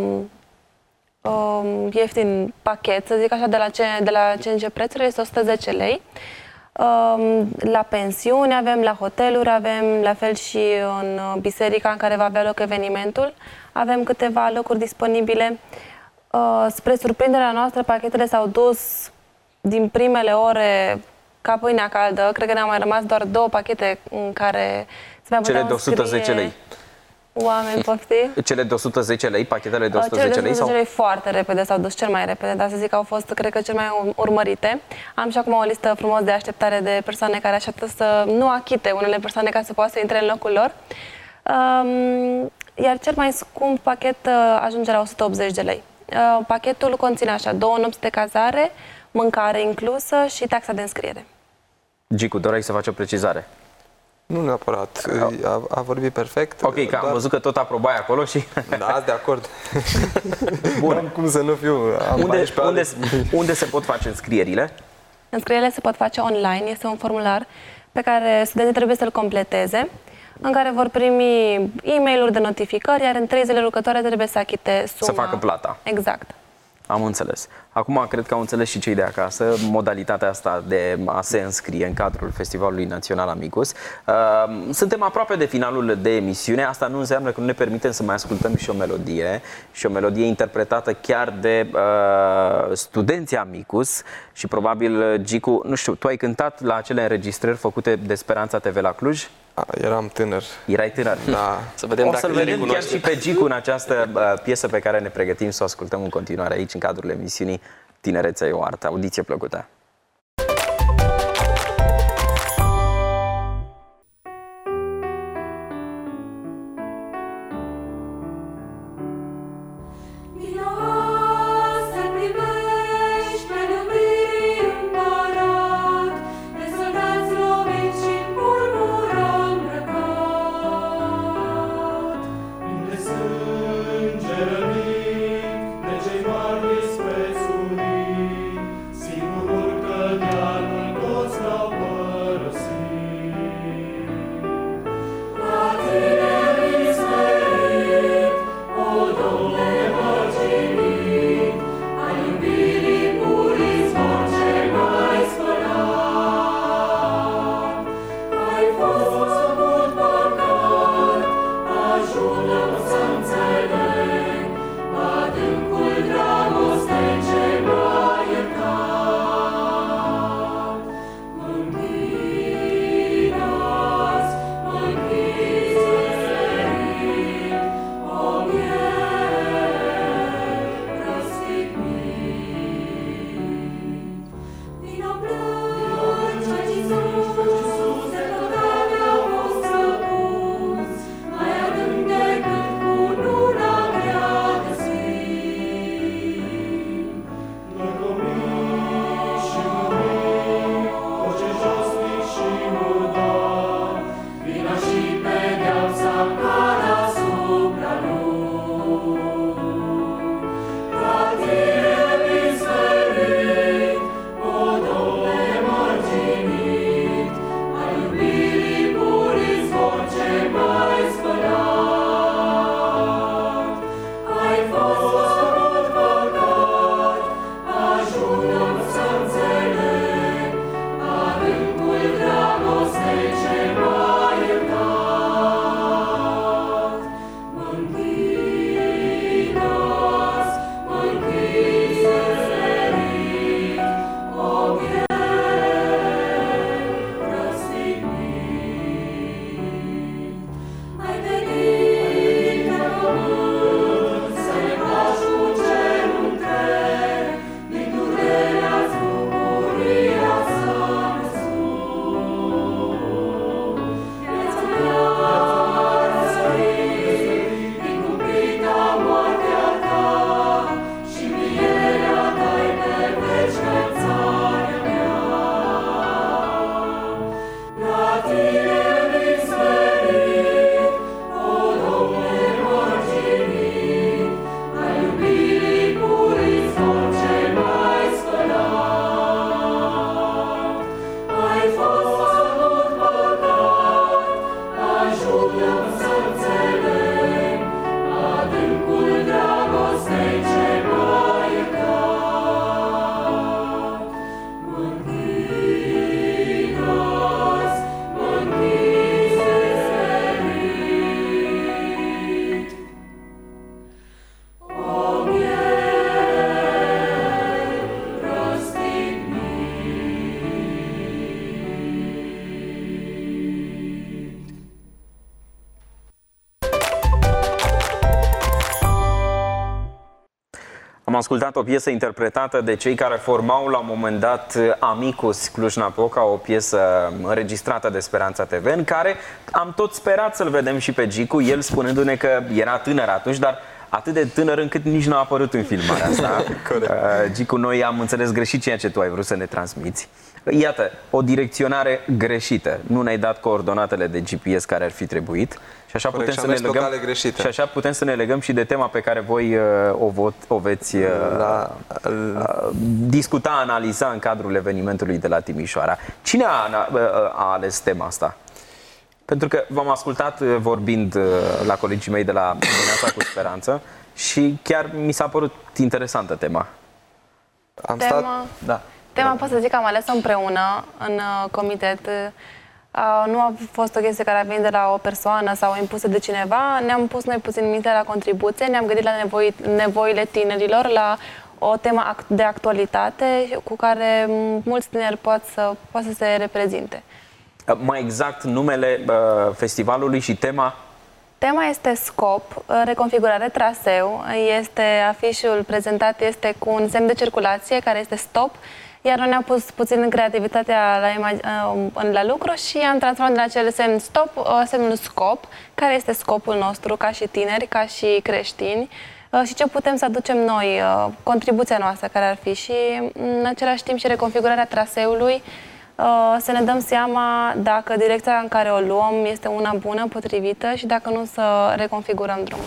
Uh, ieftin pachet, să zic așa, de la, ce, de la C N G prețurile este o sută zece lei. Uh, la pensiuni avem, la hoteluri avem, la fel și în biserica în care va avea loc evenimentul. Avem câteva locuri disponibile. Uh, spre surprinderea noastră, pachetele s-au dus din primele ore ca pâinea caldă. Cred că ne-au mai rămas doar două pachete în care se mai Cele puteau de o sută zece lei. Oameni, poftim? Cele de o sută zece lei, pachetele de o sută Cele zece de lei? o sută zece Sau? lei foarte repede, s-au dus cel mai repede, dar să zic că au fost, cred că, cel mai urmărite. Am și acum o listă frumos de așteptare de persoane care așteaptă să nu achite unele persoane ca să poată să intre în locul lor. Um, iar cel mai scump pachet uh, ajunge la o sută optzeci de lei. Uh, pachetul conține așa, două nopți de cazare, mâncare inclusă și taxa de înscriere. Gicu, doreai să faci o precizare? Nu neapărat. A, a vorbit perfect. Ok, că doar... am văzut că tot aprobai acolo și... Da, azi de acord. Bun. Am cum să nu fiu... Am Unde, pe unde, unde se pot face înscrierile? Înscrierile se pot face online. Este un formular pe care studenții trebuie să-l completeze, în care vor primi e-mail-uri de notificări, iar în trei zile lucrătoare trebuie să achite suma. Să facă plata. Exact. Am înțeles. Acum cred că au înțeles și cei de acasă modalitatea asta de a se înscrie în cadrul Festivalului Național Amicus. Suntem aproape de finalul de emisiune. Asta nu înseamnă că nu ne permitem să mai ascultăm și o melodie, și o melodie interpretată chiar de uh, studenții Amicus. Și probabil, Gicu, nu știu, tu ai cântat la acele înregistrări făcute de Speranța T V la Cluj? A, eram tânăr. Erai tânăr? Da. Să vedem o dacă să-l ne vedem chiar recunoaște. și pe Gicu în această uh, piesă pe care ne pregătim să o ascultăm în continuare aici, în cadrul emisiunii Tinerețea e o artă. Audiție plăcută! De cei mari disprețuiți, singurul ascultat o piesă interpretată de cei care formau la un moment dat Amicus Cluj-Napoca, o piesă înregistrată de Speranța T V, în care am tot sperat să-l vedem și pe Gicu, el spunându-ne că era tânăr atunci, dar atât de tânăr încât nici nu a apărut în filmarea asta. Gicu, noi am înțeles greșit ceea ce tu ai vrut să ne transmiți. Iată, o direcționare greșită. Nu ne-ai dat coordonatele de G P S care ar fi trebuit. Și așa, putem să ne legăm, și așa putem să ne legăm și de tema pe care voi uh, o, vot, o veți uh, la, uh, discuta, analiza în cadrul evenimentului de la Timișoara. Cine a, uh, a ales tema asta? Pentru că v-am ascultat uh, vorbind uh, la colegii mei de la Dimineața cu Speranță și chiar mi s-a părut interesantă tema. Am tema, stat... Da. Tema pot să zic că am ales-o împreună în uh, comitet. Uh, nu a fost o chestie care a venit de la o persoană sau impusă de cineva. Ne-am pus noi puțin minte la contribuție, ne-am gândit la nevoi, nevoile tinerilor, la o temă de actualitate cu care mulți tineri pot să, pot să se reprezinte. Uh, mai exact, numele uh, festivalului și tema? Tema este Scop, reconfigurare traseu. Este afișul prezentat este cu un semn de circulație care este stop. Iar noi ne-am pus puțin în creativitatea la, la lucru și am transformat din acel semn stop semnul scop, care este scopul nostru ca și tineri, ca și creștini și ce putem să aducem noi, contribuția noastră care ar fi și în același timp și reconfigurarea traseului, să ne dăm seama dacă direcția în care o luăm este una bună, potrivită și dacă nu să reconfigurăm drumul.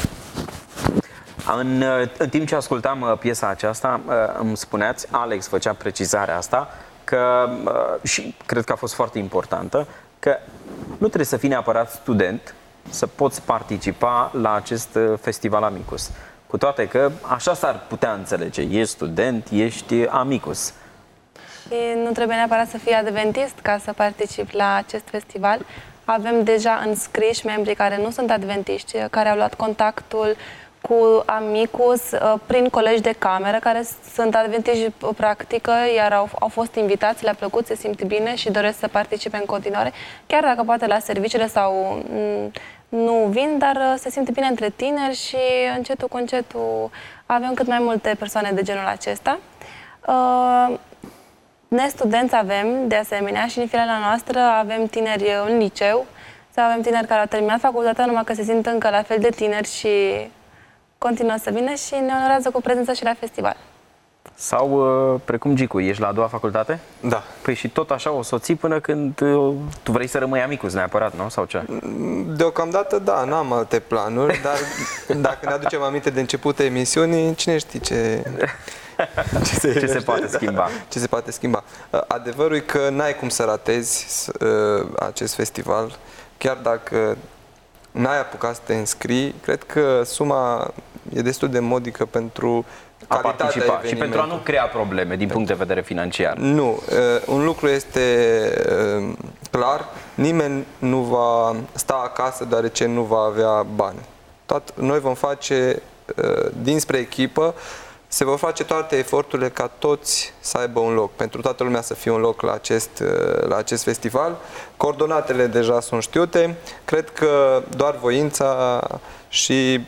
În, în timp ce ascultam piesa aceasta, îmi spuneați, Alex făcea precizarea asta, că, și cred că a fost foarte importantă, că nu trebuie să fii neapărat student să poți participa la acest festival Amicus. Cu toate că așa s-ar putea înțelege, ești student, ești Amicus. Și nu trebuie neapărat să fii adventist ca să participi la acest festival. Avem deja înscriși membrii care nu sunt adventiști, care au luat contactul cu Amicus prin colegi de cameră care sunt adventiști practică, iar au, au fost invitați, le-a plăcut, se simt bine și doresc să participe în continuare, chiar dacă poate la serviciile sau nu vin, dar se simt bine între tineri și încetul cu încetul avem cât mai multe persoane de genul acesta. Uh, nestudenți avem, de asemenea, și în filiala noastră avem tineri în liceu, sau avem tineri care au terminat facultatea, numai că se simt încă la fel de tineri și continuă să vină și ne onorează cu prezența și la festival. Sau, precum Gicu, ești la a doua facultate? Da. Păi și tot așa o să o ții până când tu vrei să rămâi Amicus neapărat, nu? Sau ce? Deocamdată, da, n-am alte planuri, dar dacă ne aducem aminte de începutul emisiunii, cine știe ce... Ce se, ce se poate schimba. Ce se poate schimba. Adevărul e că n-ai cum să ratezi acest festival, chiar dacă n-ai apucat să te înscrii, cred că suma e destul de modică pentru a participa și pentru a nu crea probleme din punct de vedere financiar. Nu. Un lucru este clar, nimeni nu va sta acasă deoarece nu va avea bani. Tot, noi vom face dinspre echipă, se vor face toate eforturile ca toți să aibă un loc, pentru toată lumea să fie un loc la acest, la acest festival. Coordonatele deja sunt știute, cred că doar voința și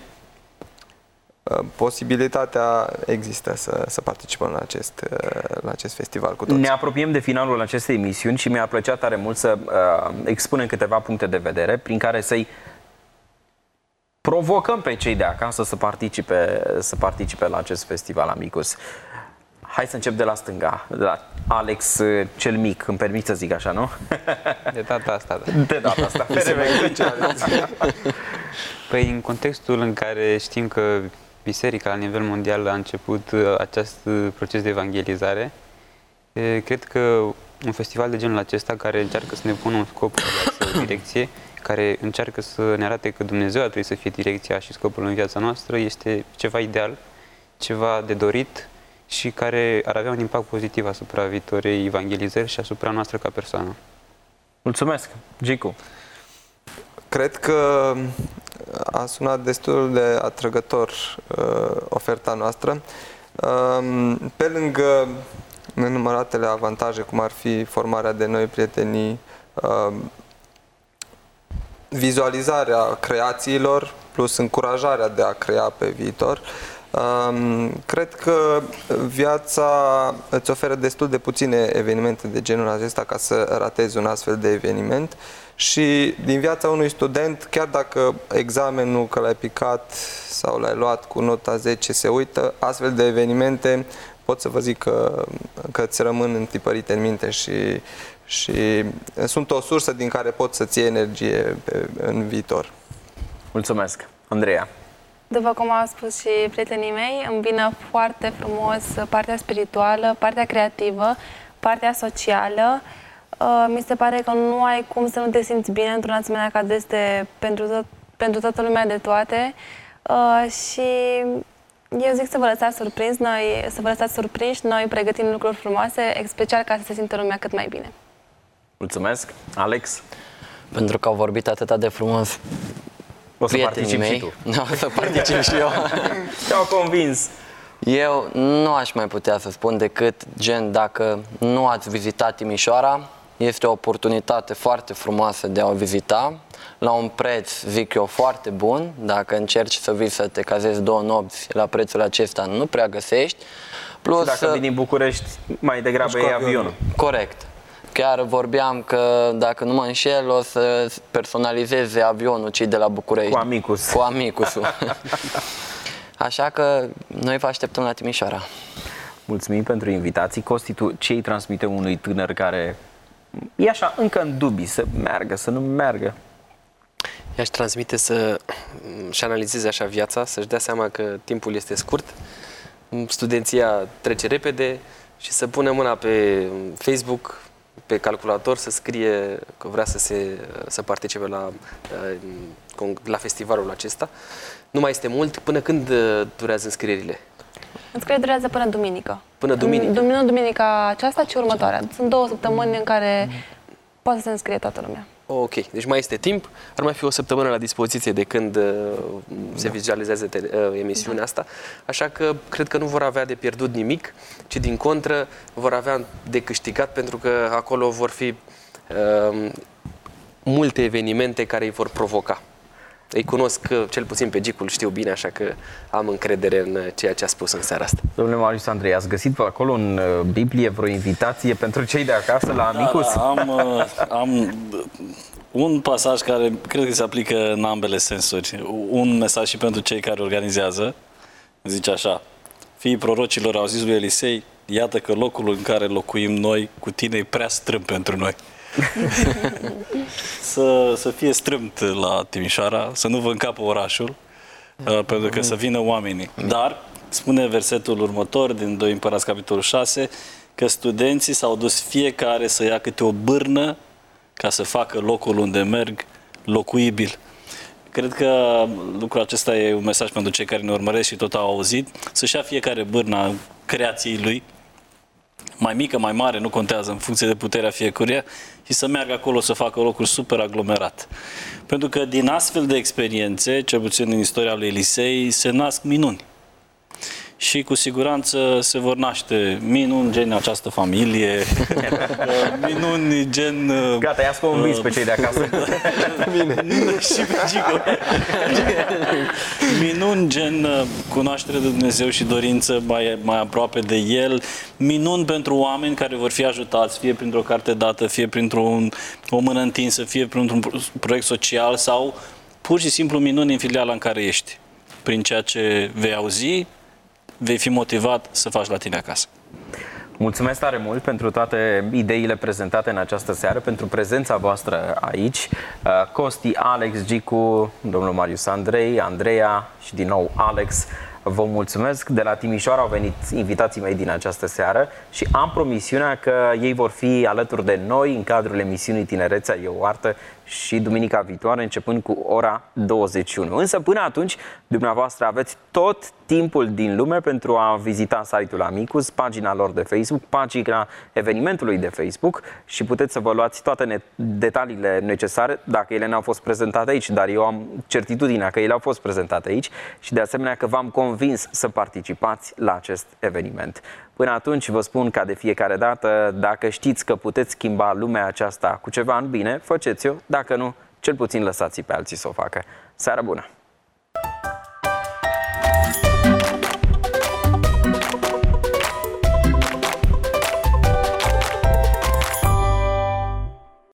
posibilitatea există să, să participăm la acest, la acest festival cu toți. Ne apropiem de finalul acestei emisiuni și mi-a plăcea tare mult să uh, expunem câteva puncte de vedere prin care să-i provocăm pe cei de acasă să participe, să participe la acest festival Amicus. Hai să încep de la stânga, de la Alex cel mic, îmi permit să zic așa, nu? De data asta, da. De data asta. Păi în contextul în care știm că biserica la nivel mondial a început acest proces de evangelizare, cred că un festival de genul acesta care încearcă să ne pună un scop, o direcție, care încearcă să ne arate că Dumnezeu ar trebui să fie direcția și scopul în viața noastră, este ceva ideal, ceva de dorit și care ar avea un impact pozitiv asupra viitoarei evangelizări și asupra noastră ca persoană. Mulțumesc, Gicu. Cred că a sunat destul de atrăgător uh, oferta noastră. Uh, pe lângă nenumăratele avantaje, cum ar fi formarea de noi prietenii, uh, vizualizarea creațiilor, plus încurajarea de a crea pe viitor, Cred că viața îți oferă destul de puține evenimente de genul acesta ca să ratezi un astfel de eveniment și din viața unui student, chiar dacă examenul că l-ai picat sau l-ai luat cu nota zece se uită, astfel de evenimente pot să vă zic că, că îți rămân întipărite în minte și, și sunt o sursă din care poți să-ți iei energie pe, în viitor. Mulțumesc. Andreea. După cum au spus și prietenii mei, îmbină foarte frumos partea spirituală, partea creativă, partea socială. Mi se pare că nu ai cum să nu te simți bine într-un asemenea cadru, este pentru, tot, pentru toată lumea de toate. Și eu zic să vă lăsați surprins, noi, să vă lăsați surprinși, noi pregătim lucruri frumoase, special ca să se simtă lumea cât mai bine. Mulțumesc. Alex? Pentru că au vorbit atât de frumos. O să participi și tu. O să particip și eu. Te-au convins. Eu nu aș mai putea să spun decât, gen, dacă nu ați vizitat Timișoara, este o oportunitate foarte frumoasă de a o vizita, la un preț, zic eu, foarte bun. Dacă încerci să vii să te cazezi două nopți la prețul acesta, nu prea găsești. Plus, și dacă vii din București, mai degrabă e avionul. Corect. Chiar vorbeam că, dacă nu mă înșel, o să personalizeze avionul cei de la București. Cu Amicus. Cu Amicusul. Așa că noi vă așteptăm la Timișoara. Mulțumim pentru invitații. Costi, tu ce îi transmite unui tânăr care e așa încă în dubii, să meargă, să nu meargă? I-aș transmite să și analizeze așa viața, să-și dea seama că timpul este scurt, studenția trece repede și să pună mâna pe Facebook, pe calculator, să scrie că vrea să, se, să participe la, la festivalul acesta. Nu mai este mult. Până când durează înscrierile? Înscrierile durează până duminică. Până duminică? Nu duminica aceasta, ci următoarea. Sunt două săptămâni în care poate să se înscrie toată lumea. Ok, deci mai este timp. Ar mai fi o săptămână la dispoziție de când uh, se vizualizează uh, emisiunea asta. Așa că cred că nu vor avea de pierdut nimic, ci din contră vor avea de câștigat, pentru că acolo vor fi uh, multe evenimente care îi vor provoca. Îi cunosc, cel puțin pe Gicul știu bine, așa că am încredere în ceea ce a spus în seara asta. Domnule Marius Andrei, ați găsit acolo în Biblie vreo invitație pentru cei de acasă la Amicus? Da, da, am, am un pasaj care cred că se aplică în ambele sensuri. Un mesaj și pentru cei care organizează. Zice așa: fiii prorocilor au zis lui Elisei: iată că locul în care locuim noi cu tine e prea strâmb pentru noi. să, să fie strâmt la Timișoara, să nu vă încapă orașul, uh, pentru că să vină oamenii. Dar spune versetul următor din doi Împărați, capitolul șase, că studenții s-au dus fiecare să ia câte o bârnă ca să facă locul unde merg locuibil. Cred că lucrul acesta e un mesaj pentru cei care ne urmăresc și tot au auzit, să-și ia fiecare bârna creației lui, mai mică, mai mare, nu contează, în funcție de puterea fiecăruia, și să meargă acolo să facă locul super aglomerat. Pentru că din astfel de experiențe, cel puțin în istoria lui Elisei, se nasc minuni. Și cu siguranță se vor naște minuni gen această familie, minuni gen... Gata, i-ați convins uh, pe cei de acasă. Bine. Și pe Gico. Minuni gen cunoaștere de Dumnezeu și dorință mai, mai aproape de El. Minuni pentru oameni care vor fi ajutați, fie printr-o carte dată, fie printr-o o mână întinsă, fie printr-un proiect social, sau pur și simplu minuni în filiala în care ești. Prin ceea ce vei auzi, vei fi motivat să faci la tine acasă. Mulțumesc tare mult pentru toate ideile prezentate în această seară, pentru prezența voastră aici. Costi, Alex, Gicu, domnul Marius Andrei, Andreea și din nou Alex, vă mulțumesc. De la Timișoara au venit invitații mei din această seară și am promisiunea că ei vor fi alături de noi în cadrul emisiunii Tinerețea e o artă și duminica viitoare, începând cu ora douăzeci și unu. Însă până atunci, dumneavoastră aveți tot timpul din lume pentru a vizita site-ul Amicus, pagina lor de Facebook, pagina evenimentului de Facebook, și puteți să vă luați toate ne detaliile necesare, dacă ele n-au fost prezentate aici, dar eu am certitudinea că ele au fost prezentate aici și de asemenea că v-am convins să participați la acest eveniment. Până atunci vă spun ca de fiecare dată, dacă știți că puteți schimba lumea aceasta cu ceva în bine, faceți-o, dacă nu, cel puțin lăsați pe alții să o facă. Seară bună!